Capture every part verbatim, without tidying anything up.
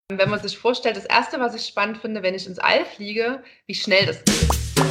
Wenn man sich vorstellt, das Erste, was ich spannend finde, wenn ich ins All fliege, wie schnell das geht.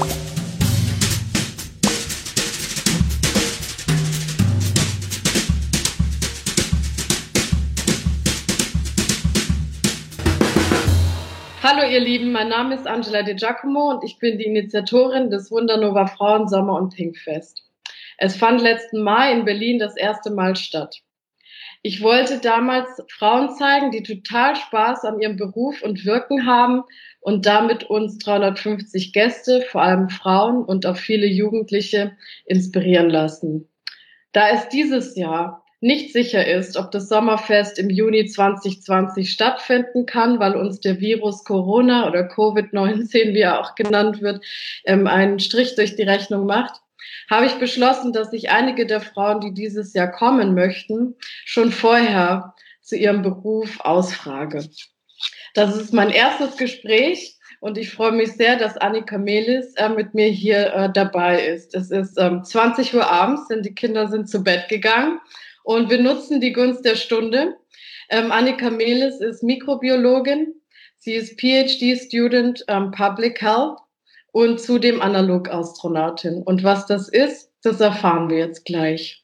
Hallo ihr Lieben, mein Name ist Angela De Giacomo und ich bin die Initiatorin des Wundernova Frauen Sommer- und Pinkfest. Es fand letzten Mai in Berlin das erste Mal statt. Ich wollte damals Frauen zeigen, die total Spaß an ihrem Beruf und Wirken haben und damit uns dreihundertfünfzig Gäste, vor allem Frauen und auch viele Jugendliche inspirieren lassen. Da es dieses Jahr nicht sicher ist, ob das Sommerfest im Juni zwanzig zwanzig stattfinden kann, weil uns der Virus Corona oder Covid neunzehn, wie er auch genannt wird, einen Strich durch die Rechnung macht, habe ich beschlossen, dass ich einige der Frauen, die dieses Jahr kommen möchten, schon vorher zu ihrem Beruf ausfrage. Das ist mein erstes Gespräch und ich freue mich sehr, dass Annika Melis äh, mit mir hier äh, dabei ist. Es ist ähm, zwanzig Uhr abends, denn die Kinder sind zu Bett gegangen und wir nutzen die Gunst der Stunde. Ähm, Annika Melis ist Mikrobiologin, sie ist PhD-Student ähm, Public Health und zudem Analogastronautin. Und was das ist, das erfahren wir jetzt gleich.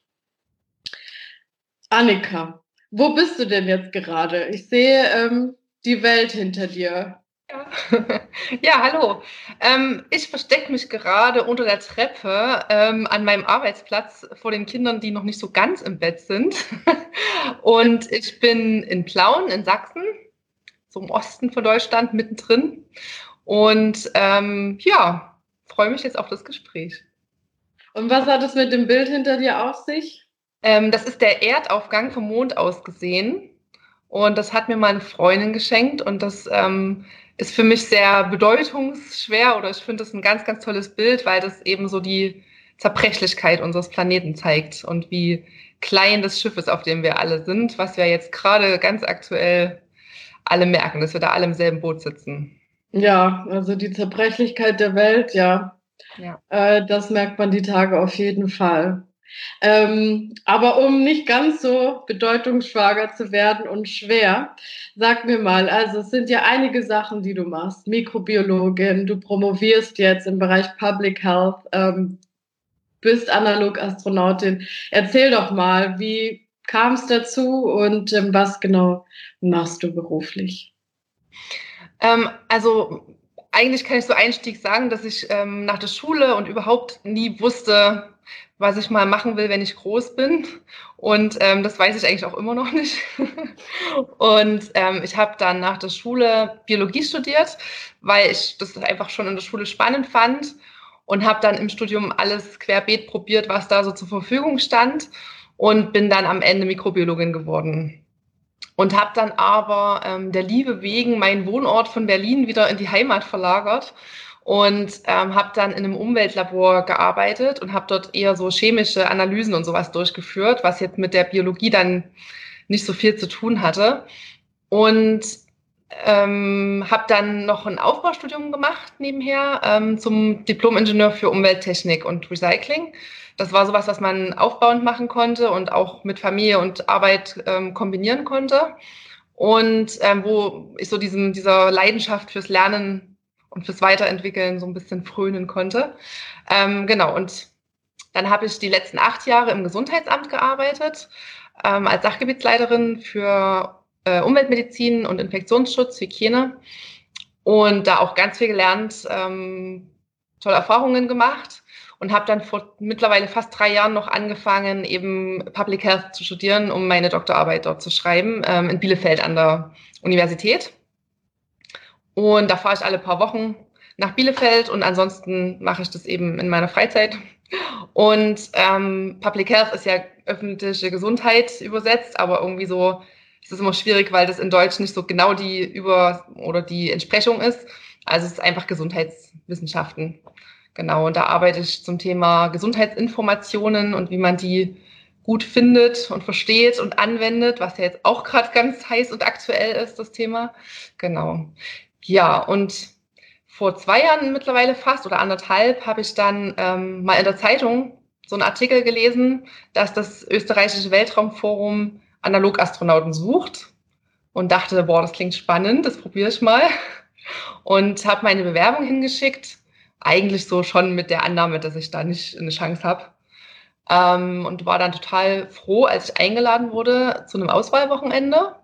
Annika, wo bist du denn jetzt gerade? Ich sehe ähm, die Welt hinter dir. Ja, ja hallo. Ähm, ich verstecke mich gerade unter der Treppe ähm, an meinem Arbeitsplatz vor den Kindern, die noch nicht so ganz im Bett sind. Und ich bin in Plauen in Sachsen, so im Osten von Deutschland, mittendrin. Und ähm, ja, freue mich jetzt auf das Gespräch. Und was hat es mit dem Bild hinter dir auf sich? Ähm, das ist der Erdaufgang vom Mond aus gesehen. Und das hat mir meine Freundin geschenkt. Und das ähm, ist für mich sehr bedeutungsschwer. Oder ich finde das ein ganz, ganz tolles Bild, weil das eben so die Zerbrechlichkeit unseres Planeten zeigt. Und wie klein das Schiff ist, auf dem wir alle sind. Was wir jetzt gerade ganz aktuell alle merken, dass wir da alle im selben Boot sitzen. Ja, also die Zerbrechlichkeit der Welt, ja. Ja. Äh, das merkt man die Tage auf jeden Fall. Ähm, aber um nicht ganz so bedeutungsschwanger zu werden und schwer, sag mir mal, also es sind ja einige Sachen, die du machst. Mikrobiologin, du promovierst jetzt im Bereich Public Health, ähm, bist Analogastronautin. Erzähl doch mal, wie kam es dazu und ähm, was genau machst du beruflich? Ähm, also eigentlich kann ich so Einstieg sagen, dass ich ähm, nach der Schule und überhaupt nie wusste, was ich mal machen will, wenn ich groß bin. Und ähm, das weiß ich eigentlich auch immer noch nicht. Und ähm, ich habe dann nach der Schule Biologie studiert, weil ich das einfach schon in der Schule spannend fand und habe dann im Studium alles querbeet probiert, was da so zur Verfügung stand und bin dann am Ende Mikrobiologin geworden. Und habe dann aber ähm, der Liebe wegen meinen Wohnort von Berlin wieder in die Heimat verlagert und ähm, habe dann in einem Umweltlabor gearbeitet und habe dort eher so chemische Analysen und sowas durchgeführt, was jetzt mit der Biologie dann nicht so viel zu tun hatte. Und ähm, habe dann noch ein Aufbaustudium gemacht nebenher ähm, zum Diplom-Ingenieur für Umwelttechnik und Recycling. Das war sowas, was man aufbauend machen konnte und auch mit Familie und Arbeit ähm, kombinieren konnte. Und ähm, wo ich so diesem, dieser Leidenschaft fürs Lernen und fürs Weiterentwickeln so ein bisschen frönen konnte. Ähm, genau, und dann habe ich die letzten acht Jahre im Gesundheitsamt gearbeitet, ähm, als Sachgebietsleiterin für äh, Umweltmedizin und Infektionsschutz, Hygiene. Und da auch ganz viel gelernt, ähm, tolle Erfahrungen gemacht und habe dann vor mittlerweile fast drei Jahren noch angefangen, eben Public Health zu studieren, um meine Doktorarbeit dort zu schreiben, ähm, in Bielefeld an der Universität. Und da fahre ich alle paar Wochen nach Bielefeld und ansonsten mache ich das eben in meiner Freizeit. Und ähm, Public Health ist ja öffentliche Gesundheit übersetzt, aber irgendwie so ist es immer schwierig, weil das in Deutsch nicht so genau die Über- oder die Entsprechung ist. Also es ist einfach Gesundheitswissenschaften. Genau, und da arbeite ich zum Thema Gesundheitsinformationen und wie man die gut findet und versteht und anwendet, was ja jetzt auch gerade ganz heiß und aktuell ist, das Thema. Genau. Ja, und vor zwei Jahren mittlerweile fast oder anderthalb habe ich dann ähm, mal in der Zeitung so einen Artikel gelesen, dass das österreichische Weltraumforum Analogastronauten sucht. und dachte, boah, das klingt spannend, das probiere ich mal. Und habe meine Bewerbung hingeschickt, eigentlich so schon mit der Annahme, dass ich da nicht eine Chance habe. Ähm, und war dann total froh, als ich eingeladen wurde zu einem Auswahlwochenende.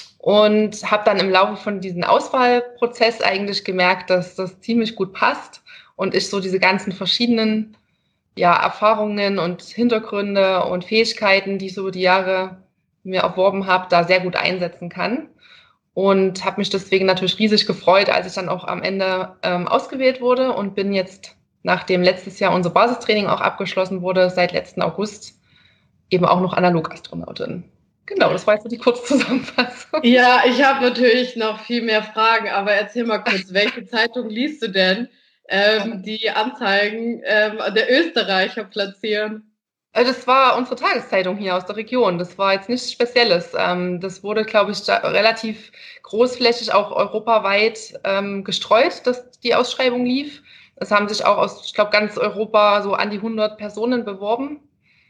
Und habe dann im Laufe von diesem Auswahlprozess eigentlich gemerkt, dass das ziemlich gut passt und ich so diese ganzen verschiedenen ja, Erfahrungen und Hintergründe und Fähigkeiten, die ich so über die Jahre mir erworben habe, da sehr gut einsetzen kann. Und habe mich deswegen natürlich riesig gefreut, als ich dann auch am Ende ähm, ausgewählt wurde und bin jetzt, nachdem letztes Jahr unser Basistraining auch abgeschlossen wurde, seit letzten August eben auch noch Analogastronautin. Genau, das war jetzt so die Kurzzusammenfassung. Ja, ich habe natürlich noch viel mehr Fragen, aber erzähl mal kurz, welche Zeitung liest du denn, ähm, die Anzeigen ähm, der Österreicher platzieren? Das war unsere Tageszeitung hier aus der Region. Das war jetzt nichts Spezielles. Das wurde, glaube ich, relativ großflächig auch europaweit gestreut, dass die Ausschreibung lief. Es haben sich auch aus, ich glaube, ganz Europa so an die hundert Personen beworben.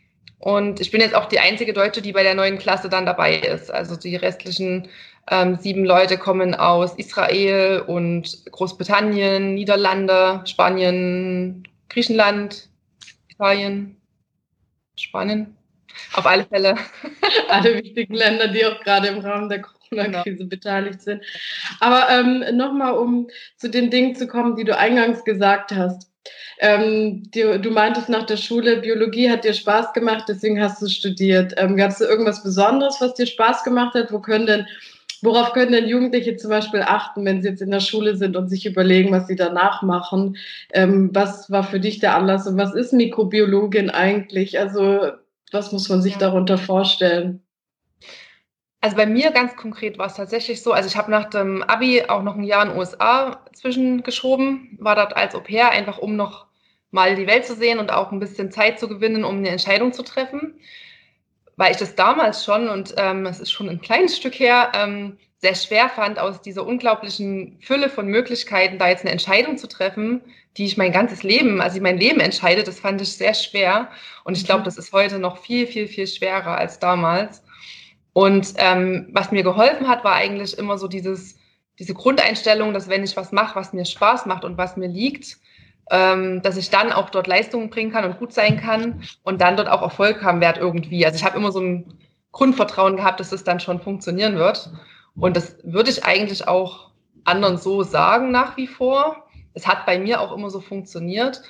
Und ich bin jetzt auch die einzige Deutsche, die bei der neuen Klasse dann dabei ist. Also die restlichen ähm, sieben Leute kommen aus Israel und Großbritannien, Niederlande, Spanien, Griechenland, Italien, Spanien. Auf alle Fälle. Alle wichtigen Länder, die auch gerade im Rahmen der Corona-Krise genau. beteiligt sind. Aber ähm, nochmal, um zu den Dingen zu kommen, die du eingangs gesagt hast. Ähm, du, du meintest nach der Schule, Biologie hat dir Spaß gemacht, deswegen hast du studiert. Ähm, Gab es irgendwas Besonderes, was dir Spaß gemacht hat? Wo können denn, worauf können denn Jugendliche zum Beispiel achten, wenn sie jetzt in der Schule sind und sich überlegen, was sie danach machen? Ähm, was war für dich der Anlass und was ist Mikrobiologin eigentlich? Also was muss man sich ja. darunter vorstellen? Also bei mir ganz konkret war es tatsächlich so, also ich habe nach dem Abi auch noch ein Jahr in den U S A zwischengeschoben, war dort als Au-pair, einfach um noch mal die Welt zu sehen und auch ein bisschen Zeit zu gewinnen, um eine Entscheidung zu treffen. Weil ich das damals schon, und ähm, es ist schon ein kleines Stück her, ähm, sehr schwer fand, aus dieser unglaublichen Fülle von Möglichkeiten da jetzt eine Entscheidung zu treffen, die ich mein ganzes Leben, also mein Leben entscheide, das fand ich sehr schwer. Und ich glaube, das ist heute noch viel, viel, viel schwerer als damals. Und ähm, was mir geholfen hat, war eigentlich immer so dieses, diese Grundeinstellung, dass wenn ich was mache, was mir Spaß macht und was mir liegt, ähm, dass ich dann auch dort Leistungen bringen kann und gut sein kann und dann dort auch Erfolg haben werde irgendwie. Also ich habe immer so ein Grundvertrauen gehabt, dass das dann schon funktionieren wird. Und das würde ich eigentlich auch anderen so sagen nach wie vor. Es hat bei mir auch immer so funktioniert.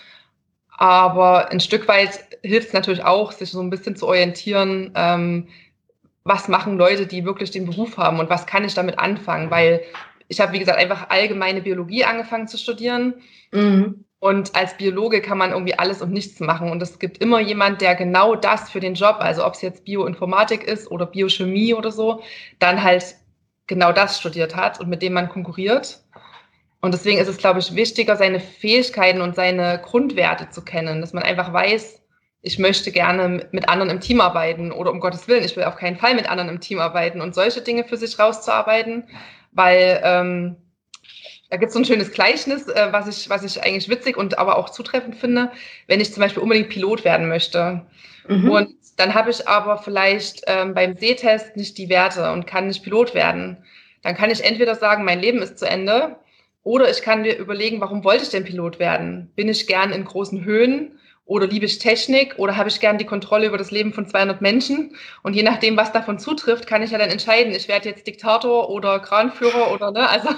Aber ein Stück weit hilft es natürlich auch, sich so ein bisschen zu orientieren, ähm, was machen Leute, die wirklich den Beruf haben und was kann ich damit anfangen? Weil ich habe, wie gesagt, einfach allgemeine Biologie angefangen zu studieren. Mhm. Und als Biologe kann man irgendwie alles und nichts machen. Und es gibt immer jemand, der genau das für den Job, also ob es jetzt Bioinformatik ist oder Biochemie oder so, dann halt genau das studiert hat und mit dem man konkurriert. Und deswegen ist es, glaube ich, wichtiger, seine Fähigkeiten und seine Grundwerte zu kennen, dass man einfach weiß, ich möchte gerne mit anderen im Team arbeiten oder um Gottes Willen, ich will auf keinen Fall mit anderen im Team arbeiten und solche Dinge für sich rauszuarbeiten, weil ähm, da gibt es so ein schönes Gleichnis, äh, was ich, was ich eigentlich witzig und aber auch zutreffend finde, wenn ich zum Beispiel unbedingt Pilot werden möchte. Mhm. Und dann habe ich aber vielleicht ähm, beim Sehtest nicht die Werte und kann nicht Pilot werden. Dann kann ich entweder sagen, mein Leben ist zu Ende, oder ich kann mir überlegen, warum wollte ich denn Pilot werden? Bin ich gern in großen Höhen? Oder liebe ich Technik oder habe ich gern die Kontrolle über das Leben von zweihundert Menschen? Und je nachdem, was davon zutrifft, kann ich ja dann entscheiden, ich werde jetzt Diktator oder Kranführer oder ne, also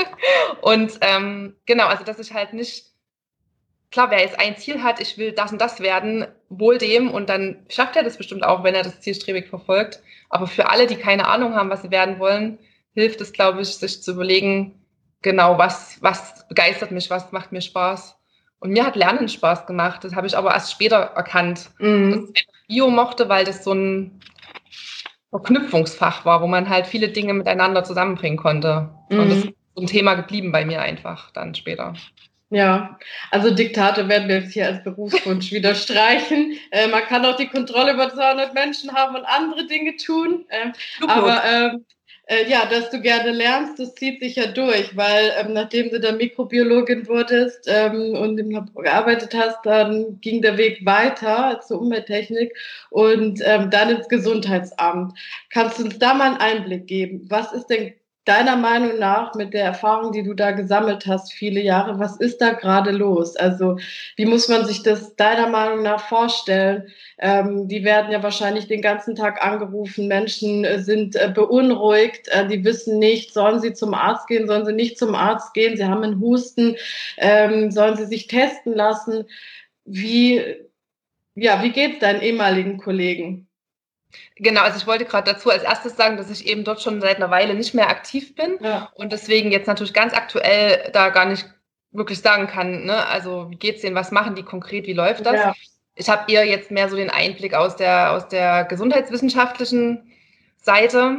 und ähm, genau, also dass ich halt nicht, klar, wer jetzt ein Ziel hat, ich will das und das werden, wohl dem und dann schafft er das bestimmt auch, wenn er das zielstrebig verfolgt. Aber für alle, die keine Ahnung haben, was sie werden wollen, hilft es, glaube ich, sich zu überlegen, genau, was, was begeistert mich, was macht mir Spaß. Und mir hat Lernen Spaß gemacht. Das habe ich aber erst später erkannt, mhm. dass ich einfach Bio mochte, weil das so ein Verknüpfungsfach war, wo man halt viele Dinge miteinander zusammenbringen konnte. Mhm. Und das ist so ein Thema geblieben bei mir einfach dann später. Ja, also Diktate werden wir jetzt hier als Berufswunsch wieder streichen. Äh, man kann auch die Kontrolle über zweihundert Menschen haben und andere Dinge tun. Äh, aber äh, Äh, ja, dass du gerne lernst, das zieht sich ja durch, weil ähm, nachdem du dann Mikrobiologin wurdest ähm, und im Labor gearbeitet hast, dann ging der Weg weiter zur Umwelttechnik und ähm, dann ins Gesundheitsamt. Kannst du uns da mal einen Einblick geben? Was ist denn deiner Meinung nach mit der Erfahrung, die du da gesammelt hast, viele Jahre, was ist da gerade los? Also wie muss man sich das deiner Meinung nach vorstellen? Ähm, die werden ja wahrscheinlich den ganzen Tag angerufen, Menschen äh, sind äh, beunruhigt, äh, die wissen nicht, sollen sie zum Arzt gehen, sollen sie nicht zum Arzt gehen, sie haben einen Husten, ähm, sollen sie sich testen lassen? Wie, ja, wie geht's deinen ehemaligen Kollegen? Genau, also ich wollte gerade dazu als erstes sagen, dass ich eben dort schon seit einer Weile nicht mehr aktiv bin Ja. und deswegen jetzt natürlich ganz aktuell da gar nicht wirklich sagen kann, ne? Also wie geht's denen, was machen die konkret, wie läuft das? Ja. Ich habe eher jetzt mehr so den Einblick aus der, aus der gesundheitswissenschaftlichen Seite.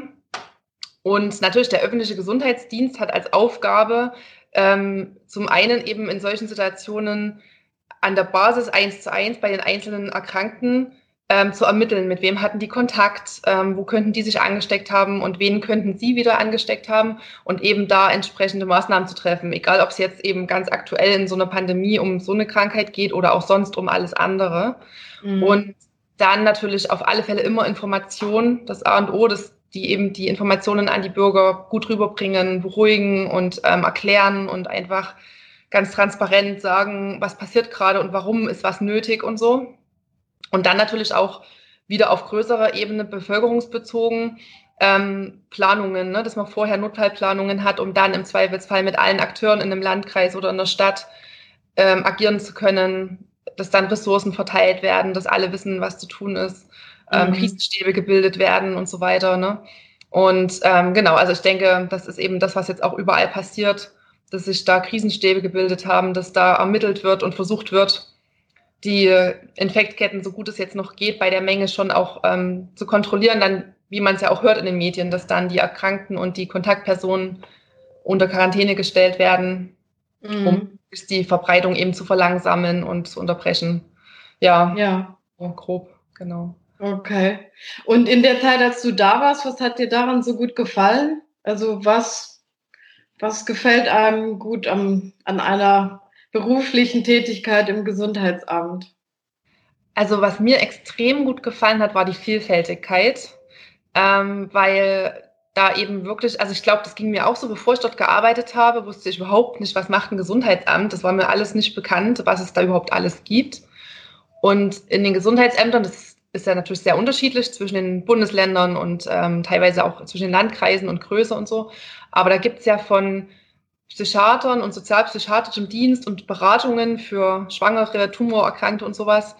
Und natürlich der öffentliche Gesundheitsdienst hat als Aufgabe, ähm, zum einen eben in solchen Situationen an der Basis eins zu eins bei den einzelnen Erkrankten ähm, zu ermitteln, mit wem hatten die Kontakt, ähm, wo könnten die sich angesteckt haben und wen könnten sie wieder angesteckt haben und eben da entsprechende Maßnahmen zu treffen, egal ob es jetzt eben ganz aktuell in so einer Pandemie um so eine Krankheit geht oder auch sonst um alles andere. Mhm. Und dann natürlich auf alle Fälle immer Information, das A und O, das, die eben die Informationen an die Bürger gut rüberbringen, beruhigen und ähm, erklären und einfach ganz transparent sagen, was passiert gerade und warum ist was nötig und so. Und dann natürlich auch wieder auf größerer Ebene bevölkerungsbezogen ähm, Planungen, ne, dass man vorher Notfallplanungen hat, um dann im Zweifelsfall mit allen Akteuren in einem Landkreis oder in der Stadt ähm, agieren zu können, dass dann Ressourcen verteilt werden, dass alle wissen, was zu tun ist, ähm, Mhm. Krisenstäbe gebildet werden und so weiter. Ne? Und ähm, genau, also ich denke, das ist eben das, was jetzt auch überall passiert, dass sich da Krisenstäbe gebildet haben, dass da ermittelt wird und versucht wird, die Infektketten, so gut es jetzt noch geht, bei der Menge schon auch ähm, zu kontrollieren, dann, wie man es ja auch hört in den Medien, dass dann die Erkrankten und die Kontaktpersonen unter Quarantäne gestellt werden, Mhm. um die Verbreitung eben zu verlangsamen und zu unterbrechen. Ja, Ja. so grob, genau. Okay. Und in der Zeit, als du da warst, was hat dir daran so gut gefallen? Also was, was gefällt einem gut am, an einer beruflichen Tätigkeit im Gesundheitsamt? Also was mir extrem gut gefallen hat, war die Vielfältigkeit, ähm, weil da eben wirklich, also ich glaube, das ging mir auch so, bevor ich dort gearbeitet habe, wusste ich überhaupt nicht, was macht ein Gesundheitsamt. Das war mir alles nicht bekannt, was es da überhaupt alles gibt. Und in den Gesundheitsämtern, das ist ja natürlich sehr unterschiedlich zwischen den Bundesländern und ähm, teilweise auch zwischen den Landkreisen und Größe und so. Aber da gibt es ja von Psychiatern und sozialpsychiatrischem Dienst und Beratungen für Schwangere, Tumorerkrankte und sowas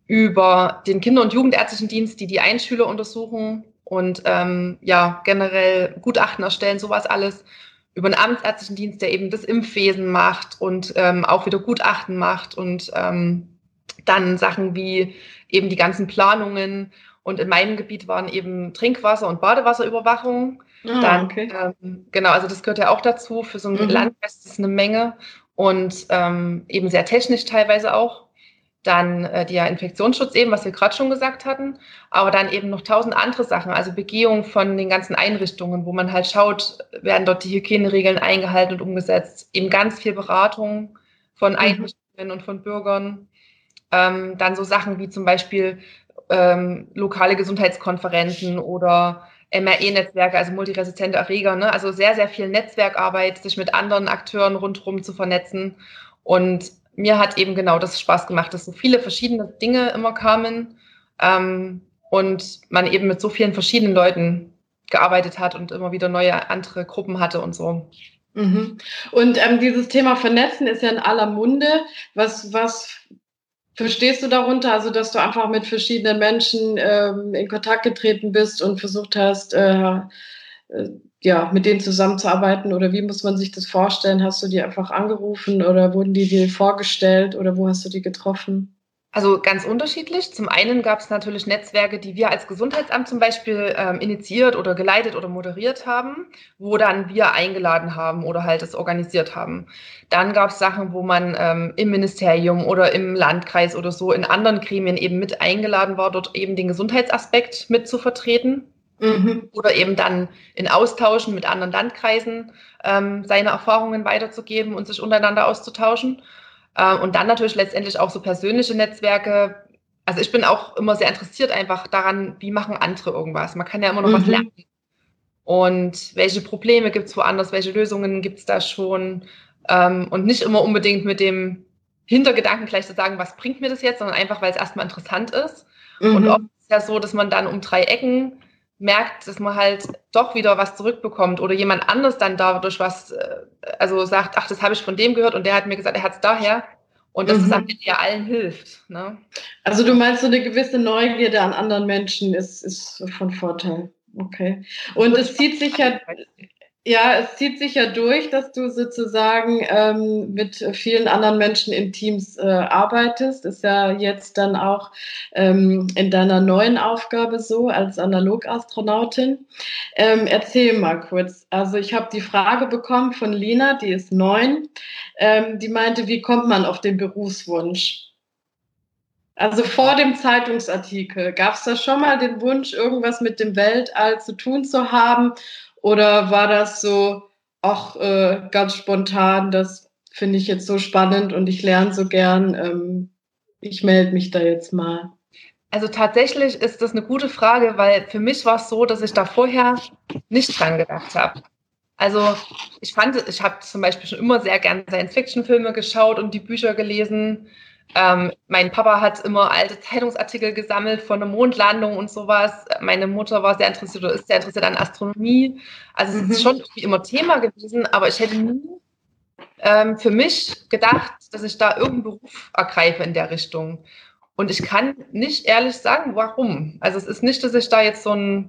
über den Kinder- und Jugendärztlichen Dienst, die die Einschüler untersuchen und ähm, ja generell Gutachten erstellen, sowas alles, über den Amtsärztlichen Dienst, der eben das Impfwesen macht und ähm, auch wieder Gutachten macht und ähm, dann Sachen wie eben die ganzen Planungen. Und in meinem Gebiet waren eben Trinkwasser- und Badewasserüberwachung. Ah, Dann, okay. ähm, genau, also das gehört ja auch dazu. Für so ein Mhm. Landkreis ist es eine Menge und ähm, eben sehr technisch teilweise auch. Dann äh, der Infektionsschutz eben, was wir gerade schon gesagt hatten, aber dann eben noch tausend andere Sachen, also Begehung von den ganzen Einrichtungen, wo man halt schaut, werden dort die Hygieneregeln eingehalten und umgesetzt, eben ganz viel Beratung von Einrichtungen mhm. und von Bürgern. Ähm, dann so Sachen wie zum Beispiel ähm, lokale Gesundheitskonferenzen oder M R E-Netzwerke, also multiresistente Erreger, ne? Also sehr, sehr viel Netzwerkarbeit, sich mit anderen Akteuren rundherum zu vernetzen. Und mir hat eben genau das Spaß gemacht, dass so viele verschiedene Dinge immer kamen ähm, und man eben mit so vielen verschiedenen Leuten gearbeitet hat und immer wieder neue andere Gruppen hatte und so. Mhm. Und ähm, dieses Thema Vernetzen ist ja in aller Munde. Was, was verstehst du darunter? Also, dass du einfach mit verschiedenen Menschen ähm, in Kontakt getreten bist und versucht hast, äh, äh, ja, mit denen zusammenzuarbeiten? Oder wie muss man sich das vorstellen? Hast du die einfach angerufen oder wurden die dir vorgestellt oder wo hast du die getroffen? Also ganz unterschiedlich. Zum einen gab es natürlich Netzwerke, die wir als Gesundheitsamt zum Beispiel ähm, initiiert oder geleitet oder moderiert haben, wo dann wir eingeladen haben oder halt es organisiert haben. Dann gab es Sachen, wo man ähm, im Ministerium oder im Landkreis oder so in anderen Gremien eben mit eingeladen war, dort eben den Gesundheitsaspekt mit zu vertreten. Mhm. Oder eben dann in Austauschen mit anderen Landkreisen ähm, seine Erfahrungen weiterzugeben und sich untereinander auszutauschen. Äh, und dann natürlich letztendlich auch so persönliche Netzwerke. Also ich bin auch immer sehr interessiert einfach daran, wie machen andere irgendwas. Man kann ja immer noch was lernen. Mhm. Und welche Probleme gibt es woanders, welche Lösungen gibt es da schon? Ähm, und nicht immer unbedingt mit dem Hintergedanken gleich zu sagen, was bringt mir das jetzt, sondern einfach, weil es erstmal interessant ist. Und oft Mhm. ist es ja so, dass man dann um drei Ecken merkt, dass man halt doch wieder was zurückbekommt oder jemand anders dann dadurch was, äh, also sagt, ach, das habe ich von dem gehört und der hat mir gesagt, er hat es daher. Und dass es am Mhm. Ende ja allen hilft. Ne? Also du meinst, so eine gewisse Neugierde an anderen Menschen ist, ist von Vorteil. Okay. Und es zieht sich ja, ja, es zieht sich ja durch, dass du sozusagen ähm, mit vielen anderen Menschen in Teams äh, arbeitest. Ist ja jetzt dann auch ähm, in deiner neuen Aufgabe so als Analogastronautin. Ähm, erzähl mal kurz. Also ich habe die Frage bekommen von Lina, die ist neun. Ähm, die meinte, wie kommt man auf den Berufswunsch? Also vor dem Zeitungsartikel, gab es da schon mal den Wunsch, irgendwas mit dem Weltall zu tun zu haben? Oder war das so, auch äh, ganz spontan, das finde ich jetzt so spannend und ich lerne so gern, ähm, ich melde mich da jetzt mal? Also tatsächlich ist das eine gute Frage, weil für mich war es so, dass ich da vorher nicht dran gedacht habe. Also ich fand, ich habe zum Beispiel schon immer sehr gerne Science-Fiction-Filme geschaut und die Bücher gelesen. Ähm, mein Papa hat immer alte Zeitungsartikel gesammelt von der Mondlandung und sowas. Meine Mutter war sehr interessiert oder ist sehr interessiert an Astronomie. Also es ist Mhm. schon irgendwie immer Thema gewesen, aber ich hätte nie ähm, für mich gedacht, dass ich da irgendeinen Beruf ergreife in der Richtung. Und ich kann nicht ehrlich sagen, warum. Also es ist nicht, dass ich da jetzt so ein,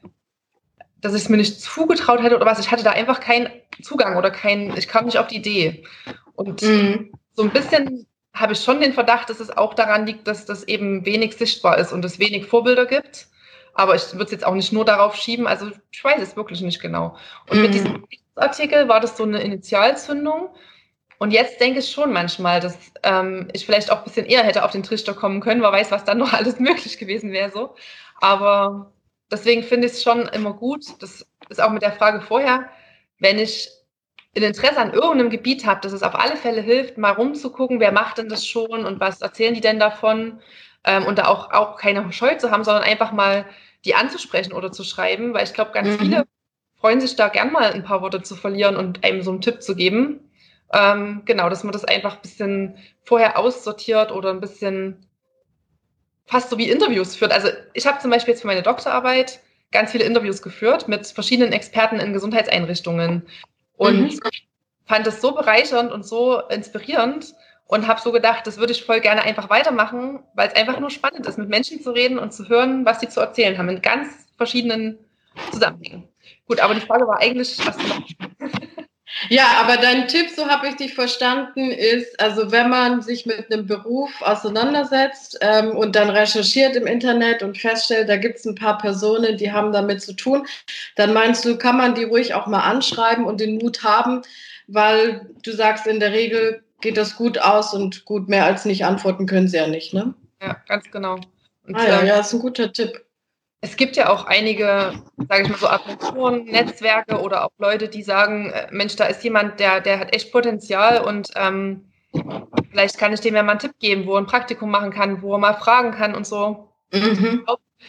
dass ich es mir nicht zugetraut hätte oder was. Ich hatte da einfach keinen Zugang oder keinen, ich kam nicht auf die Idee. Und Mhm. so ein bisschen habe ich schon den Verdacht, dass es auch daran liegt, dass das eben wenig sichtbar ist und es wenig Vorbilder gibt. Aber ich würde es jetzt auch nicht nur darauf schieben. Also ich weiß es wirklich nicht genau. Und mit diesem Mhm. Artikel war das so eine Initialzündung. Und jetzt denke ich schon manchmal, dass ähm, ich vielleicht auch ein bisschen eher hätte auf den Trichter kommen können. Wer weiß, was dann noch alles möglich gewesen wäre so. Aber deswegen finde ich es schon immer gut, das ist auch mit der Frage vorher, wenn ich ein Interesse an irgendeinem Gebiet habe, dass es auf alle Fälle hilft, mal rumzugucken, wer macht denn das schon und was erzählen die denn davon, ähm, und da auch, auch keine Scheu zu haben, sondern einfach mal die anzusprechen oder zu schreiben, weil ich glaube, ganz viele Mhm. freuen sich da gern mal ein paar Worte zu verlieren und einem so einen Tipp zu geben. Ähm, genau, dass man das einfach ein bisschen vorher aussortiert oder ein bisschen fast so wie Interviews führt. Also ich habe zum Beispiel jetzt für meine Doktorarbeit ganz viele Interviews geführt mit verschiedenen Experten in Gesundheitseinrichtungen und Mhm. fand das so bereichernd und so inspirierend und habe so gedacht, das würde ich voll gerne einfach weitermachen, weil es einfach nur spannend ist, mit Menschen zu reden und zu hören, was sie zu erzählen haben, in ganz verschiedenen Zusammenhängen. Gut, aber die Frage war eigentlich, was du machst. Ja, aber dein Tipp, so habe ich dich verstanden, ist, also wenn man sich mit einem Beruf auseinandersetzt ähm, und dann recherchiert im Internet und feststellt, da gibt es ein paar Personen, die haben damit zu tun, dann meinst du, kann man die ruhig auch mal anschreiben und den Mut haben, weil du sagst, in der Regel geht das gut aus und gut, mehr als nicht antworten können sie ja nicht, ne? Ja, ganz genau. Ah Und ja, ähm, ja, ist ein guter Tipp. es gibt ja auch einige, sage ich mal so, Agenturen, Netzwerke oder auch Leute, die sagen, äh, Mensch, da ist jemand, der, der hat echt Potenzial und ähm, vielleicht kann ich dem ja mal einen Tipp geben, wo er ein Praktikum machen kann, wo er mal fragen kann und so. Mhm.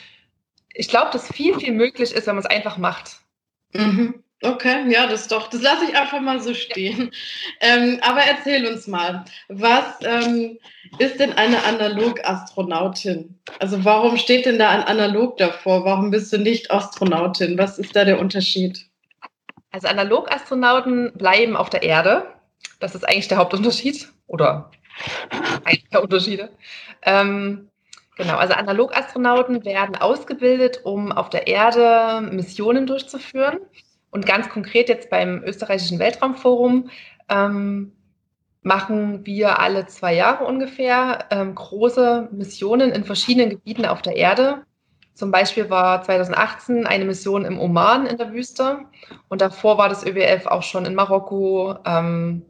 Ich glaube, dass viel, viel möglich ist, wenn man es einfach macht. Mhm. Okay, ja, das doch. Das lasse ich einfach mal so Ja. stehen. Ähm, aber erzähl uns mal, was ähm, ist denn eine Analogastronautin? Also warum steht denn da ein Analog davor? Warum bist du nicht Astronautin? Was ist da der Unterschied? Also Analogastronauten bleiben auf der Erde. Das ist eigentlich der Hauptunterschied oder einer der Unterschiede. Ähm, genau, also Analogastronauten werden ausgebildet, um auf der Erde Missionen durchzuführen. Und ganz konkret jetzt beim österreichischen Weltraumforum ähm, machen wir alle zwei Jahre ungefähr ähm, große Missionen in verschiedenen Gebieten auf der Erde. Zum Beispiel war zwanzig achtzehn eine Mission im Oman in der Wüste und davor war das Ö W F auch schon in Marokko, ähm,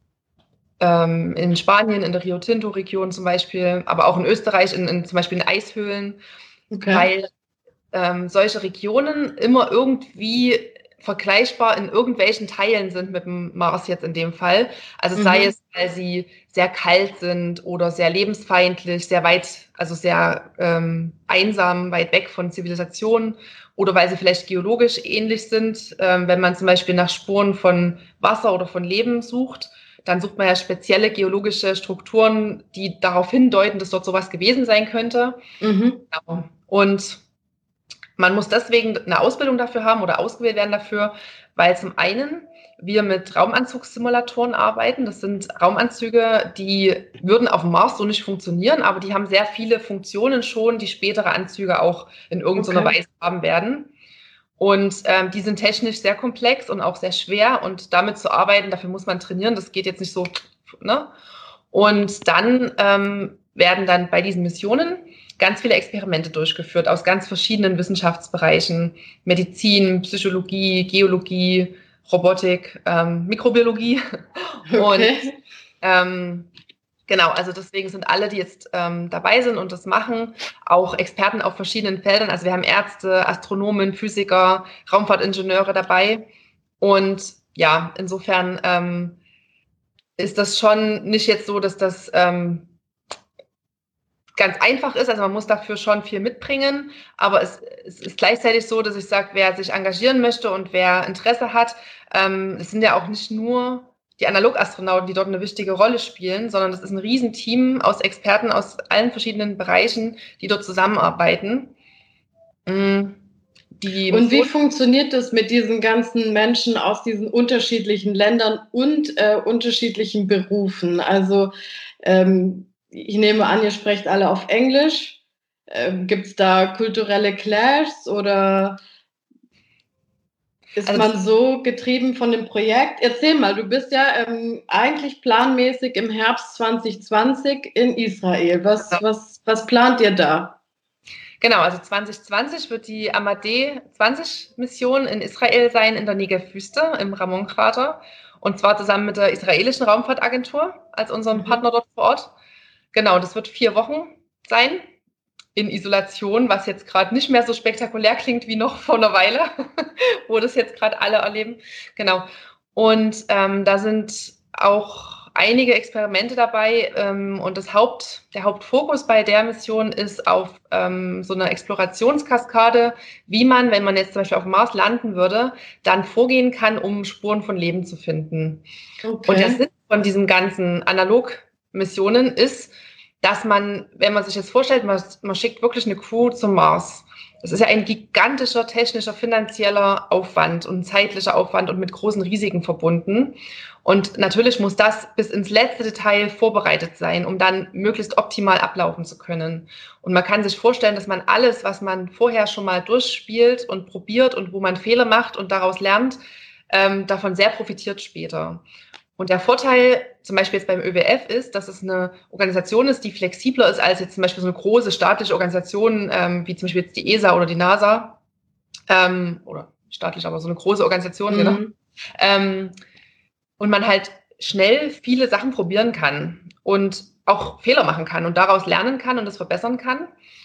ähm, in Spanien, in der Rio Tinto-Region zum Beispiel, aber auch in Österreich, in, in, zum Beispiel in Eishöhlen, Okay. weil ähm, solche Regionen immer irgendwie vergleichbar in irgendwelchen Teilen sind mit dem Mars jetzt in dem Fall. Also sei Mhm. es, weil sie sehr kalt sind oder sehr lebensfeindlich, sehr weit, also sehr ähm, einsam, weit weg von Zivilisation oder weil sie vielleicht geologisch ähnlich sind. Ähm, wenn man zum Beispiel nach Spuren von Wasser oder von Leben sucht, dann sucht man ja spezielle geologische Strukturen, die darauf hindeuten, dass dort sowas gewesen sein könnte. Mhm. Genau. Und man muss deswegen eine Ausbildung dafür haben oder ausgewählt werden dafür, weil zum einen wir mit Raumanzugssimulatoren arbeiten. Das sind Raumanzüge, die würden auf dem Mars so nicht funktionieren, aber die haben sehr viele Funktionen schon, die spätere Anzüge auch in irgendeiner Okay. Weise haben werden. Und ähm, die sind technisch sehr komplex und auch sehr schwer. Und damit zu arbeiten, dafür muss man trainieren. Das geht jetzt nicht so, ne? Und dann ähm, werden dann bei diesen Missionen ganz viele Experimente durchgeführt aus ganz verschiedenen Wissenschaftsbereichen. Medizin, Psychologie, Geologie, Robotik, ähm, Mikrobiologie. Und Okay. ähm, genau, also deswegen sind alle, die jetzt ähm, dabei sind und das machen, auch Experten auf verschiedenen Feldern. Also wir haben Ärzte, Astronomen, Physiker, Raumfahrtingenieure dabei. Und ja, insofern ähm, ist das schon nicht jetzt so, dass das ähm, ganz einfach ist. Also man muss dafür schon viel mitbringen. Aber es, es ist gleichzeitig so, dass ich sage, wer sich engagieren möchte und wer Interesse hat, ähm, es sind ja auch nicht nur die Analogastronauten, die dort eine wichtige Rolle spielen, sondern das ist ein Riesenteam aus Experten aus allen verschiedenen Bereichen, die dort zusammenarbeiten. Mm, Die Und wie Mission. funktioniert das mit diesen ganzen Menschen aus diesen unterschiedlichen Ländern und äh, unterschiedlichen Berufen? Also ähm, ich nehme an, ihr sprecht alle auf Englisch. Ähm, Gibt es da kulturelle Clashs oder ist Also das, man so getrieben von dem Projekt? Erzähl mal, du bist ja ähm, eigentlich planmäßig im Herbst zwanzig zwanzig in Israel. Was, was, was plant ihr da? genau, also zwanzig zwanzig wird die Amadee zwanzig Mission in Israel sein, in der Negev-Wüste im Ramon-Krater. Und zwar zusammen mit der israelischen Raumfahrtagentur als unserem Mhm. Partner dort vor Ort. Genau, das wird vier Wochen sein in Isolation, was jetzt gerade nicht mehr so spektakulär klingt wie noch vor einer Weile, wo das jetzt gerade alle erleben. Genau. Und ähm, da sind auch einige Experimente dabei ähm, und das Haupt, der Hauptfokus bei der Mission ist auf ähm, so einer Explorationskaskade, wie man, wenn man jetzt zum Beispiel auf dem Mars landen würde, dann vorgehen kann, um Spuren von Leben zu finden. Und der Okay. Sinn von diesen ganzen Analogmissionen ist, dass man, wenn man sich jetzt vorstellt, man, man schickt wirklich eine Crew zum Mars. Das ist ja ein gigantischer technischer, finanzieller Aufwand und zeitlicher Aufwand und mit großen Risiken verbunden. Und natürlich muss das bis ins letzte Detail vorbereitet sein, um dann möglichst optimal ablaufen zu können. Und man kann sich vorstellen, dass man alles, was man vorher schon mal durchspielt und probiert und wo man Fehler macht und daraus lernt, ähm, davon sehr profitiert später. Und der Vorteil zum Beispiel jetzt beim Ö W F ist, dass es eine Organisation ist, die flexibler ist als jetzt zum Beispiel so eine große staatliche Organisation, ähm, wie zum Beispiel jetzt die E S A oder die NASA, ähm, oder staatlich, aber so eine große Organisation, genau. Mhm. Ähm, und man halt schnell viele Sachen probieren kann und auch Fehler machen kann und daraus lernen kann und das verbessern kann.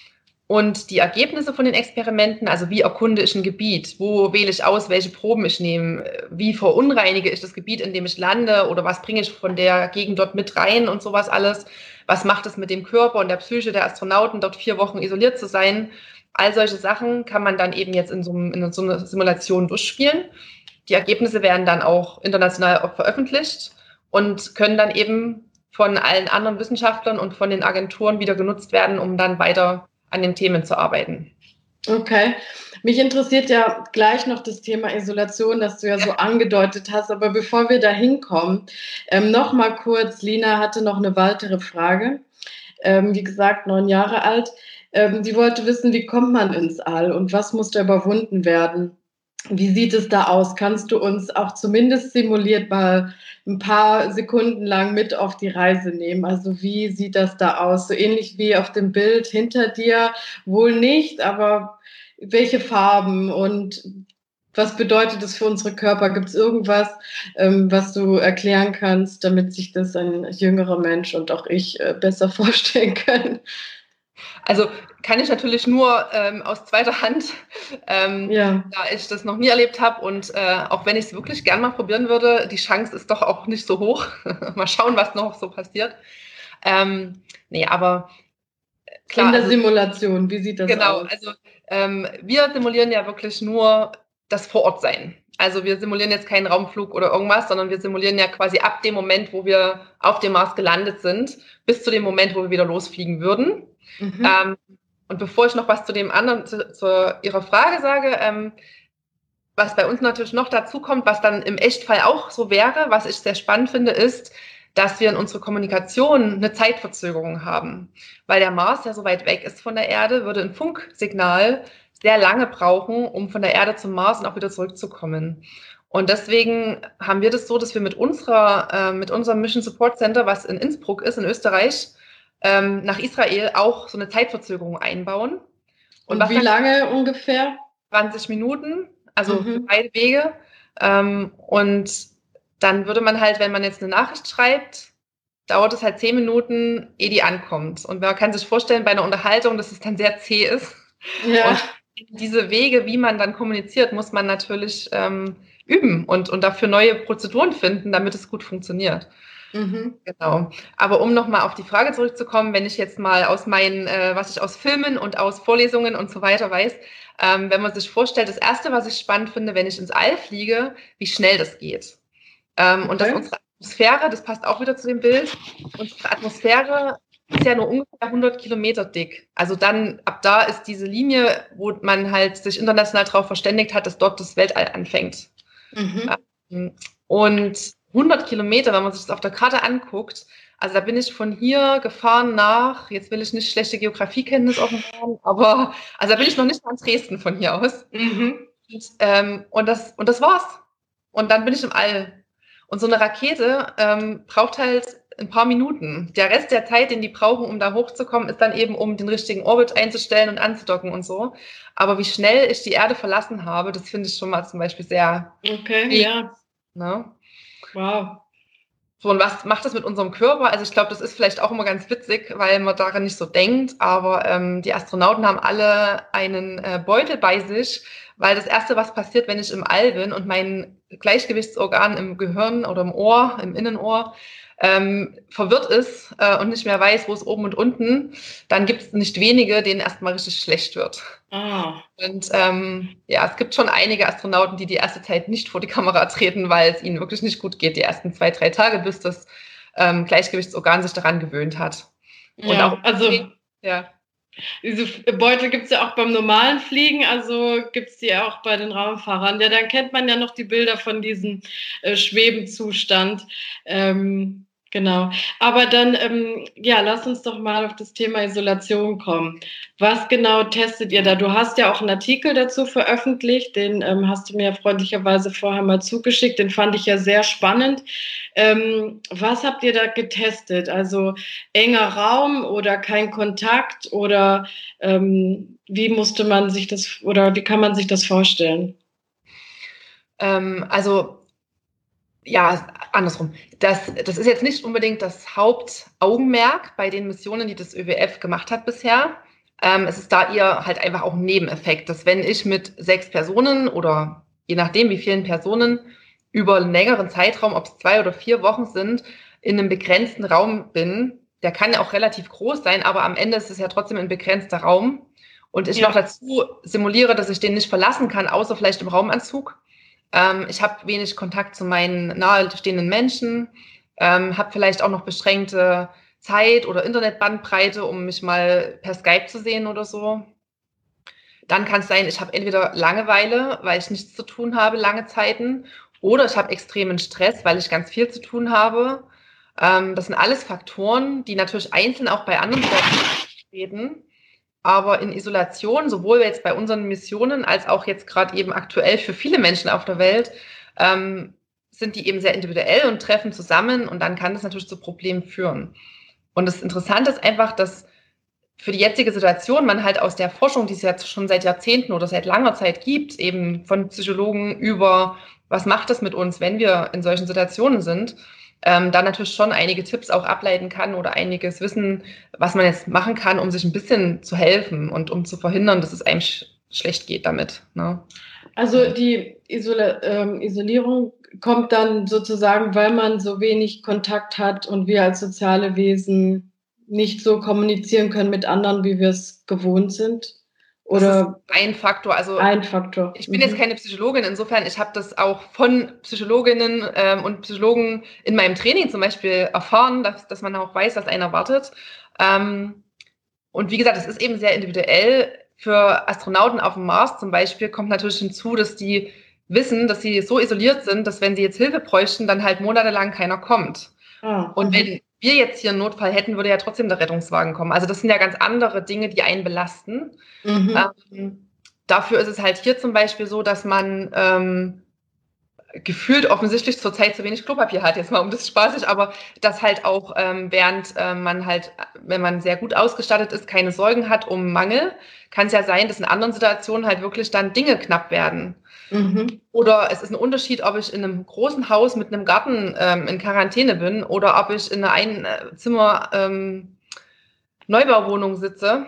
Und die Ergebnisse von den Experimenten, also wie erkunde ich ein Gebiet, wo wähle ich aus, welche Proben ich nehme, wie verunreinige ich das Gebiet, in dem ich lande oder was bringe ich von der Gegend dort mit rein und sowas alles, was macht es mit dem Körper und der Psyche der Astronauten, dort vier Wochen isoliert zu sein. All solche Sachen kann man dann eben jetzt in so, einem, in so einer Simulation durchspielen. Die Ergebnisse werden dann auch international auch veröffentlicht und können dann eben von allen anderen Wissenschaftlern und von den Agenturen wieder genutzt werden, um dann weiter an den Themen zu arbeiten. Okay. Mich interessiert ja gleich noch das Thema Isolation, das du ja so angedeutet hast. Aber bevor wir da hinkommen, ähm, noch mal kurz, Lina hatte noch eine weitere Frage. Ähm, wie gesagt, neun Jahre alt. Ähm, sie wollte wissen, wie kommt man ins All und was muss da überwunden werden? Wie sieht es da aus? Kannst du uns auch zumindest simuliert mal ein paar Sekunden lang mit auf die Reise nehmen? Also wie sieht das da aus? So ähnlich wie auf dem Bild hinter dir? Wohl nicht, aber welche Farben und was bedeutet das für unsere Körper? Gibt es irgendwas, ähm, was du erklären kannst, damit sich das ein jüngerer Mensch und auch ich äh, besser vorstellen können? Also kann ich natürlich nur ähm, aus zweiter Hand, ähm, Ja. da ich das noch nie erlebt habe und äh, auch wenn ich es wirklich gern mal probieren würde, die Chance ist doch auch nicht so hoch. Mal schauen, was noch so passiert. Ähm, nee, aber In klar, der also Simulation, wie sieht das genau, aus? also ähm, wir simulieren ja wirklich nur das Vorortsein. Also wir simulieren jetzt keinen Raumflug oder irgendwas, sondern wir simulieren ja quasi ab dem Moment, wo wir auf dem Mars gelandet sind, bis zu dem Moment, wo wir wieder losfliegen würden. Mhm. Ähm, und bevor ich noch was zu dem anderen, zu, zu Ihrer Frage sage, ähm, was bei uns natürlich noch dazu kommt, was dann im Echtfall auch so wäre, was ich sehr spannend finde, ist, dass wir in unserer Kommunikation eine Zeitverzögerung haben. Weil der Mars ja so weit weg ist von der Erde, würde ein Funksignal sehr lange brauchen, um von der Erde zum Mars und auch wieder zurückzukommen. Und deswegen haben wir das so, dass wir mit unserer, äh, mit unserem Mission Support Center, was in Innsbruck ist, in Österreich, ähm, nach Israel auch so eine Zeitverzögerung einbauen. Und Und was wie dann lange ungefähr? zwanzig Minuten, also für Mhm. beide Wege. Ähm, und dann würde man halt, wenn man jetzt eine Nachricht schreibt, dauert es halt zehn Minuten, ehe die ankommt. Und man kann sich vorstellen, bei einer Unterhaltung, dass es dann sehr zäh ist. Ja. Und diese Wege, wie man dann kommuniziert, muss man natürlich ähm, üben und, und dafür neue Prozeduren finden, damit es gut funktioniert. Mhm. Genau. Aber um nochmal auf die Frage zurückzukommen, wenn ich jetzt mal aus meinen, äh, was ich aus Filmen und aus Vorlesungen und so weiter weiß, ähm, wenn man sich vorstellt, das Erste, was ich spannend finde, wenn ich ins All fliege, wie schnell das geht. Ähm, und dass Okay. unsere Atmosphäre, das passt auch wieder zu dem Bild, unsere Atmosphäre ist ja nur ungefähr hundert Kilometer dick. Also dann, ab da ist diese Linie, wo man halt sich international darauf verständigt hat, dass dort das Weltall anfängt. Mhm. Ähm, Und hundert Kilometer, wenn man sich das auf der Karte anguckt, also da bin ich von hier gefahren nach, jetzt will ich nicht schlechte Geografiekenntnis offenbaren, aber also da bin ich noch nicht mal in Dresden von hier aus. Mhm. Und, ähm, und, das, und das war's. Und dann bin ich im All. Und so eine Rakete ähm, braucht halt ein paar Minuten. Der Rest der Zeit, den die brauchen, um da hochzukommen, ist dann eben, um den richtigen Orbit einzustellen und anzudocken und so. Aber wie schnell ich die Erde verlassen habe, das finde ich schon mal zum Beispiel sehr Okay, bewegend, ja. ne? Wow. So, und was macht das mit unserem Körper? Also ich glaube, das ist vielleicht auch immer ganz witzig, weil man daran nicht so denkt, aber ähm, die Astronauten haben alle einen äh, Beutel bei sich, weil das Erste, was passiert, wenn ich im All bin und mein Gleichgewichtsorgan im Gehirn oder im Ohr, im Innenohr, ähm, verwirrt ist äh, und nicht mehr weiß, wo ist oben und unten, dann gibt es nicht wenige, denen erstmal richtig schlecht wird. Ah. Und ähm, ja, es gibt schon einige Astronauten, die die erste Zeit nicht vor die Kamera treten, weil es ihnen wirklich nicht gut geht, die ersten zwei, drei Tage, bis das ähm, Gleichgewichtsorgan sich daran gewöhnt hat. Und auch, Ja, also ja. diese Beutel gibt's ja auch beim normalen Fliegen, also gibt's die auch bei den Raumfahrern. Ja, dann kennt man ja noch die Bilder von diesem äh, Schwebenzustand. Ähm, genau. Aber dann, ähm, ja, lass uns doch mal auf das Thema Isolation kommen. Was genau testet ihr da? Du hast ja auch einen Artikel dazu veröffentlicht, den ähm, hast du mir freundlicherweise vorher mal zugeschickt. Den fand ich ja sehr spannend. Ähm, was habt ihr da getestet? Also enger Raum oder kein Kontakt oder ähm, wie musste man sich das oder wie kann man sich das vorstellen? Ähm, also ja, andersrum. Das, das ist jetzt nicht unbedingt das Hauptaugenmerk bei den Missionen, die das Ö W F gemacht hat bisher. Ähm, es ist da eher halt einfach auch ein Nebeneffekt, dass wenn ich mit sechs Personen oder je nachdem wie vielen Personen über einen längeren Zeitraum, ob es zwei oder vier Wochen sind, in einem begrenzten Raum bin, der kann ja auch relativ groß sein, aber am Ende ist es ja trotzdem ein begrenzter Raum. Und ich noch Ja. dazu simuliere, dass ich den nicht verlassen kann, außer vielleicht im Raumanzug. Ähm, ich habe wenig Kontakt zu meinen nahestehenden Menschen, ähm, habe vielleicht auch noch beschränkte Zeit oder Internetbandbreite, um mich mal per Skype zu sehen oder so. Dann kann es sein, ich habe entweder Langeweile, weil ich nichts zu tun habe, lange Zeiten, oder ich habe extremen Stress, weil ich ganz viel zu tun habe. Ähm, das sind alles Faktoren, die natürlich einzeln auch bei anderen treten. Aber in Isolation, sowohl jetzt bei unseren Missionen als auch jetzt gerade eben aktuell für viele Menschen auf der Welt, ähm, sind die eben sehr individuell und treffen zusammen und dann kann das natürlich zu Problemen führen. Und das Interessante ist einfach, dass für die jetzige Situation man halt aus der Forschung, die es ja schon seit Jahrzehnten oder seit langer Zeit gibt, eben von Psychologen über, was macht das mit uns, wenn wir in solchen Situationen sind, ähm, da natürlich schon einige Tipps auch ableiten kann oder einiges Wissen, was man jetzt machen kann, um sich ein bisschen zu helfen und um zu verhindern, dass es einem sch schlecht geht damit. Ne? Also die Isola ähm, Isolierung kommt dann sozusagen, weil man so wenig Kontakt hat und wir als soziale Wesen nicht so kommunizieren können mit anderen, wie wir es gewohnt sind? Oder das ist ein Faktor. Also ein Faktor. Ich bin jetzt keine Psychologin, insofern, ich habe das auch von Psychologinnen ähm, und Psychologen in meinem Training zum Beispiel erfahren, dass, dass man auch weiß, was einen erwartet. Ähm, und wie gesagt, es ist eben sehr individuell. Für Astronauten auf dem Mars zum Beispiel kommt natürlich hinzu, dass die wissen, dass sie so isoliert sind, dass wenn sie jetzt Hilfe bräuchten, dann halt monatelang keiner kommt. Ah, Und mhm. wenn wir jetzt hier einen Notfall hätten, würde ja trotzdem der Rettungswagen kommen. Also das sind ja ganz andere Dinge, die einen belasten. Mhm. Ähm, dafür ist es halt hier zum Beispiel so, dass man ähm, gefühlt offensichtlich zurzeit zu wenig Klopapier hat, jetzt mal um das spaßig, aber dass halt auch ähm, während äh, man halt, wenn man sehr gut ausgestattet ist, keine Sorgen hat um Mangel, kann es ja sein, dass in anderen Situationen halt wirklich dann Dinge knapp werden. Mhm. Oder es ist ein Unterschied, ob ich in einem großen Haus mit einem Garten ähm, in Quarantäne bin oder ob ich in einer Einzimmer ähm, Neubauwohnung sitze.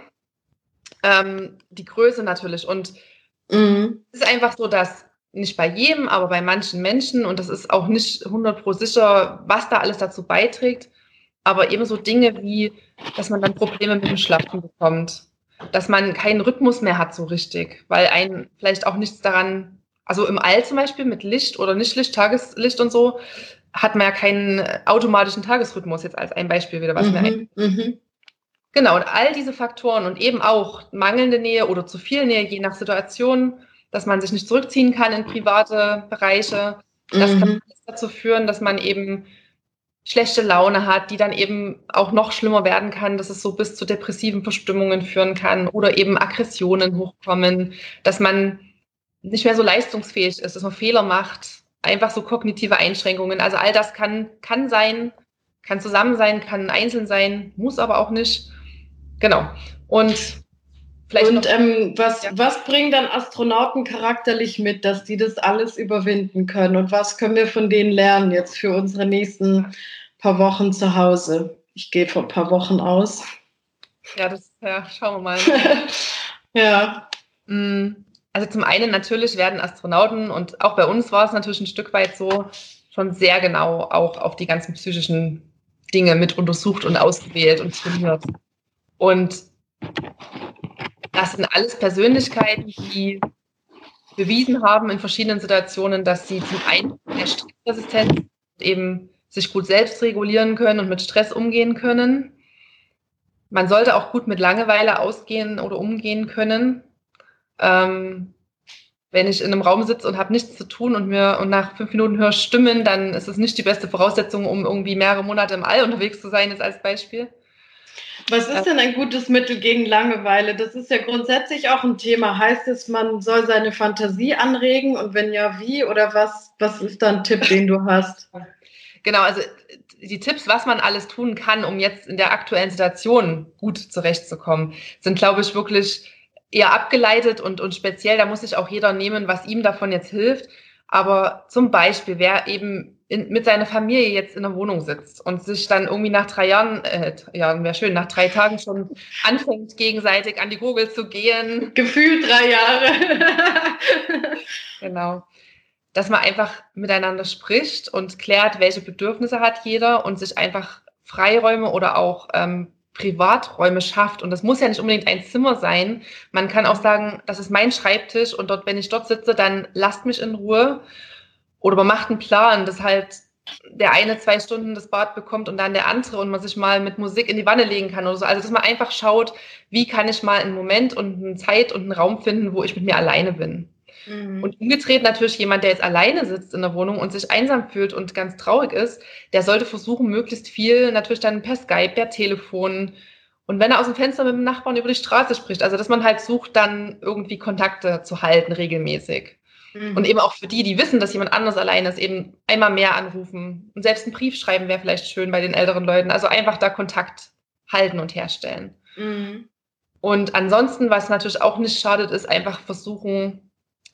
Ähm, die Größe natürlich. Und Mhm. es ist einfach so, dass nicht bei jedem, aber bei manchen Menschen, und das ist auch nicht hundert Prozent sicher, was da alles dazu beiträgt, aber eben so Dinge wie, dass man dann Probleme mit dem Schlafen bekommt, dass man keinen Rhythmus mehr hat so richtig, weil einen vielleicht auch nichts daran, also im All zum Beispiel mit Licht oder Nichtlicht, Tageslicht und so, hat man ja keinen automatischen Tagesrhythmus, jetzt als ein Beispiel wieder, was mir Mhm. Mhm. Genau, und all diese Faktoren und eben auch mangelnde Nähe oder zu viel Nähe, je nach Situation, dass man sich nicht zurückziehen kann in private Bereiche, das kann Mhm. alles dazu führen, dass man eben schlechte Laune hat, die dann eben auch noch schlimmer werden kann, dass es so bis zu depressiven Verstimmungen führen kann oder eben Aggressionen hochkommen, dass man nicht mehr so leistungsfähig ist, dass man Fehler macht, einfach so kognitive Einschränkungen. Also all das kann, kann sein, kann zusammen sein, kann einzeln sein, muss aber auch nicht. Genau. Und vielleicht Und noch. ähm, was, Ja. was bringen dann Astronauten charakterlich mit, dass die das alles überwinden können? Und was können wir von denen lernen jetzt für unsere nächsten paar Wochen zu Hause? Ich gehe von ein paar Wochen aus. Ja, das ja, schauen wir mal. Ja. Also zum einen natürlich werden Astronauten, und auch bei uns war es natürlich ein Stück weit so, schon sehr genau auch auf die ganzen psychischen Dinge mit untersucht und ausgewählt und trainiert. Und das sind alles Persönlichkeiten, die bewiesen haben in verschiedenen Situationen, dass sie zum einen sehr stressresistent sind, eben sich gut selbst regulieren können und mit Stress umgehen können. Man sollte auch gut mit Langeweile ausgehen oder umgehen können. Ähm, wenn ich in einem Raum sitze und habe nichts zu tun und mir und nach fünf Minuten höre Stimmen, dann ist es nicht die beste Voraussetzung, um irgendwie mehrere Monate im All unterwegs zu sein, jetzt als Beispiel. Was ist denn ein gutes Mittel gegen Langeweile? Das ist ja grundsätzlich auch ein Thema. Heißt es, man soll seine Fantasie anregen? Und wenn ja, wie? Oder was, was ist da ein Tipp, den du hast? Genau, also die Tipps, was man alles tun kann, um jetzt in der aktuellen Situation gut zurechtzukommen, sind, glaube ich, wirklich eher abgeleitet und, und speziell. Da muss sich auch jeder nehmen, was ihm davon jetzt hilft. Aber zum Beispiel, wer eben in, mit seiner Familie jetzt in der Wohnung sitzt und sich dann irgendwie nach drei Jahren, äh, ja, wäre schön, nach drei Tagen schon anfängt, gegenseitig an die Gurgel zu gehen. Gefühlt drei Jahre. Genau. Dass man einfach miteinander spricht und klärt, welche Bedürfnisse hat jeder und sich einfach Freiräume oder auch ähm, Privaträume schafft. Und das muss ja nicht unbedingt ein Zimmer sein. Man kann auch sagen, das ist mein Schreibtisch und dort, wenn ich dort sitze, dann lasst mich in Ruhe. Oder man macht einen Plan, dass halt der eine zwei Stunden das Bad bekommt und dann der andere und man sich mal mit Musik in die Wanne legen kann oder so. Also dass man einfach schaut, wie kann ich mal einen Moment und eine Zeit und einen Raum finden, wo ich mit mir alleine bin. Mhm. Und umgedreht natürlich jemand, der jetzt alleine sitzt in der Wohnung und sich einsam fühlt und ganz traurig ist, der sollte versuchen, möglichst viel natürlich dann per Skype, per Telefon und wenn er aus dem Fenster mit dem Nachbarn über die Straße spricht, also dass man halt sucht, dann irgendwie Kontakte zu halten regelmäßig. Mhm. Und eben auch für die, die wissen, dass jemand anders alleine ist, eben einmal mehr anrufen. Und selbst einen Brief schreiben wäre vielleicht schön bei den älteren Leuten. Also einfach da Kontakt halten und herstellen. Mhm. Und ansonsten, was natürlich auch nicht schadet, ist einfach versuchen,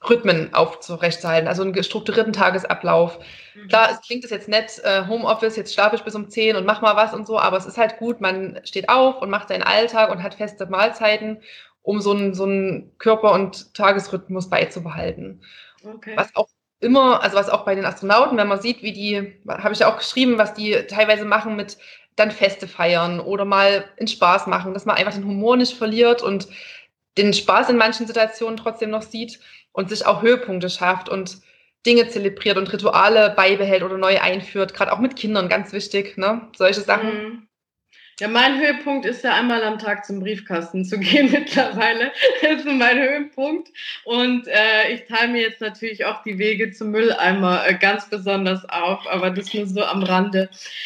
Rhythmen aufrechtzuerhalten, also einen strukturierten Tagesablauf. Mhm. Klar, es klingt es jetzt nett, äh, Homeoffice, jetzt schlafe ich bis um zehn und mach mal was und so, aber es ist halt gut, man steht auf und macht seinen Alltag und hat feste Mahlzeiten, um so einen, so einen Körper- und Tagesrhythmus beizubehalten. Okay. Was auch immer, also was auch bei den Astronauten, wenn man sieht, wie die, habe ich ja auch geschrieben, was die teilweise machen mit dann Feste feiern oder mal in Spaß machen, dass man einfach den Humor nicht verliert und den Spaß in manchen Situationen trotzdem noch sieht und sich auch Höhepunkte schafft und Dinge zelebriert und Rituale beibehält oder neu einführt, gerade auch mit Kindern, ganz wichtig, ne? Solche Sachen. Mhm. Ja, mein Höhepunkt ist ja einmal am Tag zum Briefkasten zu gehen mittlerweile. Das ist mein Höhepunkt. Und äh, ich teile mir jetzt natürlich auch die Wege zum Mülleimer äh, ganz besonders auf, aber das nur so am Rande.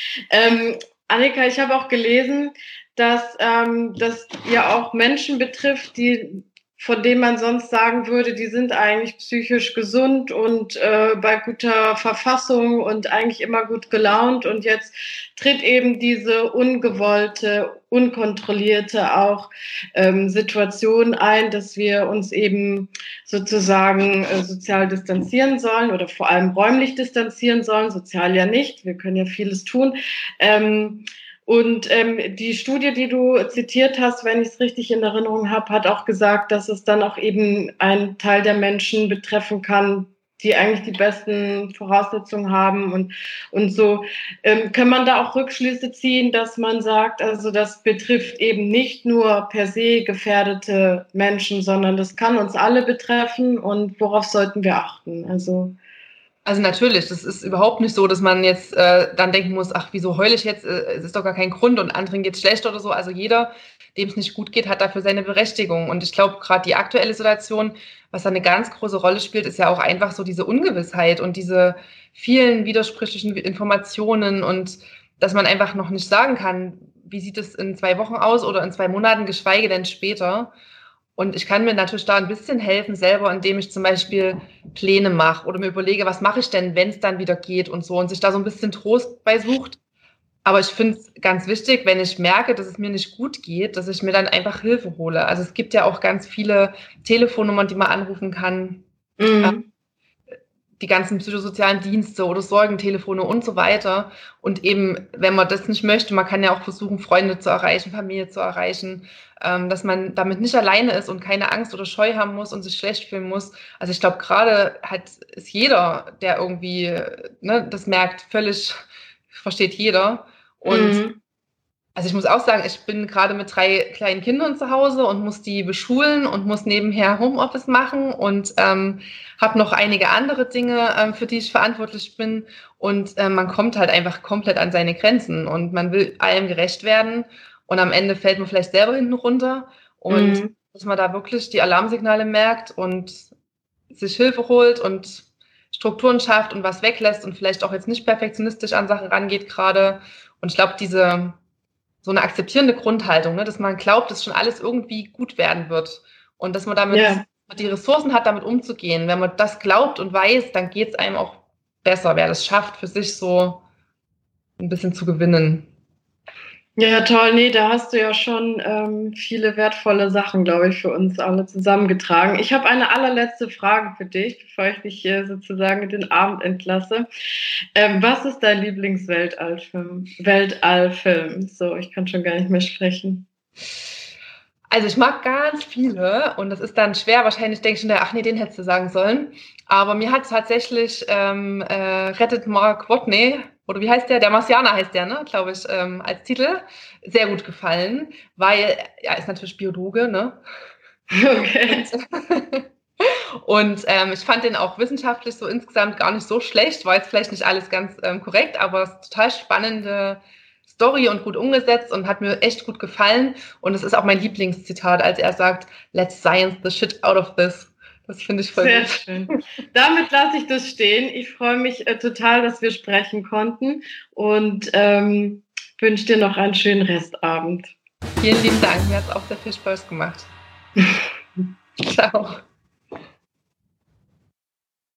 Ähm, Annika, ich habe auch gelesen, dass ähm, das ja auch Menschen betrifft, die von denen man sonst sagen würde, die sind eigentlich psychisch gesund und äh, bei guter Verfassung und eigentlich immer gut gelaunt. Und jetzt tritt eben diese ungewollte, unkontrollierte auch ähm, Situation ein, dass wir uns eben sozusagen äh, sozial distanzieren sollen oder vor allem räumlich distanzieren sollen, sozial ja nicht. Wir können ja vieles tun. Ähm, Und ähm, die Studie, die du zitiert hast, wenn ich es richtig in Erinnerung habe, hat auch gesagt, dass es dann auch eben einen Teil der Menschen betreffen kann, die eigentlich die besten Voraussetzungen haben und, und so. Ähm, kann man da auch Rückschlüsse ziehen, dass man sagt, also das betrifft eben nicht nur per se gefährdete Menschen, sondern das kann uns alle betreffen und worauf sollten wir achten? Also Also natürlich, das ist überhaupt nicht so, dass man jetzt äh, dann denken muss, ach, wieso heule ich jetzt? Äh, es ist doch gar kein Grund und anderen geht's schlecht oder so. Also jeder, dem es nicht gut geht, hat dafür seine Berechtigung. Und ich glaube, gerade die aktuelle Situation, was da eine ganz große Rolle spielt, ist ja auch einfach so diese Ungewissheit und diese vielen widersprüchlichen Informationen und dass man einfach noch nicht sagen kann, wie sieht es in zwei Wochen aus oder in zwei Monaten, geschweige denn später. Und ich kann mir natürlich da ein bisschen helfen selber, indem ich zum Beispiel Pläne mache oder mir überlege, was mache ich denn, wenn es dann wieder geht und so und sich da so ein bisschen Trost bei sucht. Aber ich finde es ganz wichtig, wenn ich merke, dass es mir nicht gut geht, dass ich mir dann einfach Hilfe hole. Also es gibt ja auch ganz viele Telefonnummern, die man anrufen kann. Mhm. Die ganzen psychosozialen Dienste oder Sorgentelefone und so weiter. Und eben, wenn man das nicht möchte, man kann ja auch versuchen, Freunde zu erreichen, Familie zu erreichen, ähm, dass man damit nicht alleine ist und keine Angst oder Scheu haben muss und sich schlecht fühlen muss. Also ich glaube, gerade hat ist jeder, der irgendwie ne, das merkt, völlig versteht jeder. Und mhm. Also ich muss auch sagen, ich bin gerade mit drei kleinen Kindern zu Hause und muss die beschulen und muss nebenher Homeoffice machen und ähm, habe noch einige andere Dinge, ähm, für die ich verantwortlich bin. Und ähm, man kommt halt einfach komplett an seine Grenzen und man will allem gerecht werden. Und am Ende fällt man vielleicht selber hinten runter. Und mhm. dass man da wirklich die Alarmsignale merkt und sich Hilfe holt und Strukturen schafft und was weglässt und vielleicht auch jetzt nicht perfektionistisch an Sachen rangeht gerade. Und ich glaube, diese so eine akzeptierende Grundhaltung, ne, dass man glaubt, dass schon alles irgendwie gut werden wird und dass man damit yeah. die Ressourcen hat, damit umzugehen. Wenn man das glaubt und weiß, dann geht es einem auch besser, wer das schafft, für sich so ein bisschen zu gewinnen. Ja, toll. Nee, da hast du ja schon ähm, viele wertvolle Sachen, glaube ich, für uns alle zusammengetragen. Ich habe eine allerletzte Frage für dich, bevor ich dich äh, sozusagen in den Abend entlasse. Ähm, was ist dein Lieblingsweltallfilm? Weltallfilm. So, ich kann schon gar nicht mehr sprechen. Also ich mag ganz viele und das ist dann schwer. Wahrscheinlich denke ich schon, ach nee, den hättest du sagen sollen. Aber mir hat tatsächlich ähm, äh, Rettet Mark Watney, oder wie heißt der? Der Marsianer heißt der, ne, glaube ich, ähm, als Titel, sehr gut gefallen, weil er ist natürlich Biologe, ne? Okay. Und, und ähm, ich fand den auch wissenschaftlich so insgesamt gar nicht so schlecht. War jetzt vielleicht nicht alles ganz ähm, korrekt, aber es ist total spannende Story und gut umgesetzt und hat mir echt gut gefallen. Und es ist auch mein Lieblingszitat, als er sagt, let's science the shit out of this. Das finde ich voll Sehr gut. schön. Damit lasse ich das stehen. Ich freue mich äh, total, dass wir sprechen konnten und ähm, wünsche dir noch einen schönen Restabend. Vielen lieben Dank. Mir hat es auch sehr viel Spaß gemacht. Ciao.